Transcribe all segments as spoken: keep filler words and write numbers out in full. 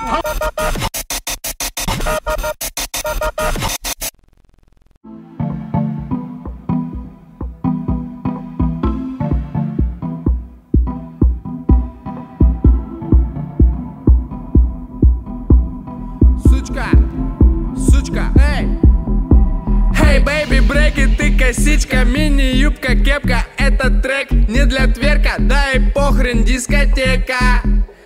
Сучка, сучка, эй! Эй, бэйби, брейки, ты косичка, мини-юбка, кепка. Этот трек не для тверка, да и похрен, дискотека.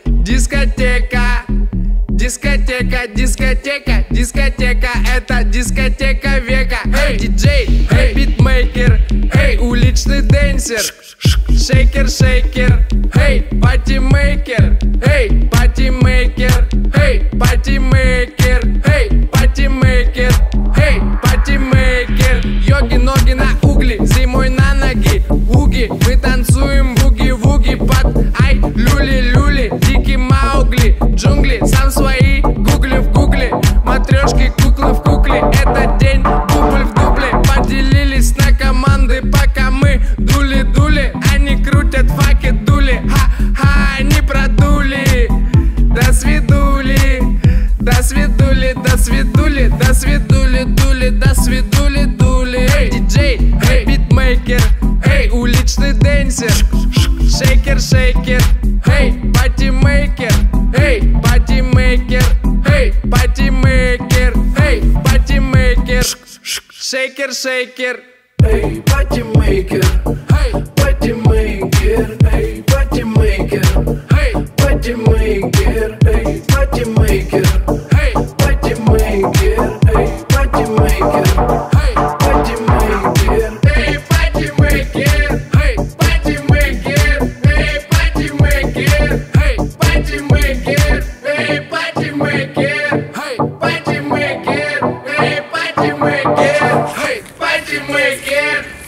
Дискотека, дискотека, дискотека, дискотека. Это дискотека века. Эй, диджей, эй, битмейкер, эй, уличный дэнсер. Шейкер, шейкер, эй, патимейкер, эй, патимейкер, эй, патимейкер, эй, патимейкер, эй, патимейкер. Йоги, ноги на угли, зимой на ноги, уги. Мы танцуем буги-вуги под ай, люли-люли, дикий Маугли, джунгли, сам свои гугли в гугле, матрешки, куклы в кукле. Это день, дубль в дубле, поделились на команды, пока мы дули-дули. Они крутят факи, дули, ха-ха, они продули. До свидули, до свидули, до свидули, до свидули, дули, до свидули, дули. Эй, диджей, эй, битмейкер, эй, уличный дэнсер. Шейкер, шейкер, эй, патимейкер, эй, патимейкер, эй, патимейкер, эй, патимейкер. Шейкер, шейкер, эй, патимейкер, эй, патимейкер, эй, патимейкер, эй, патимейкер, эй, патимейкер, эй, патимейкер, эй, патимейкер, эй, патимейкер, эй, патимейкер, эй, патимейкер, эй, патимейкер, эй, патимейкер, эй, патимейкер, эй, патимейкер, эй, патимейкер, эй, патимейкер.